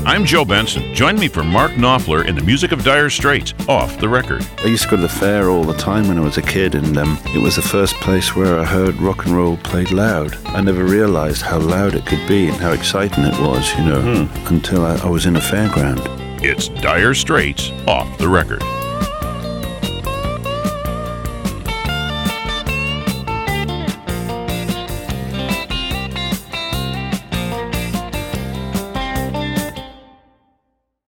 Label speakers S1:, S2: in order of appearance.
S1: I'm Joe Benson. Join me for Mark Knopfler in the music of Dire Straits, Off the Record.
S2: I used to go to the fair all the time when I was a kid, and it was the first place where I heard rock and roll played loud. I never realized how loud it could be and how exciting it was, until I was in a fairground.
S1: It's Dire Straits, Off the Record.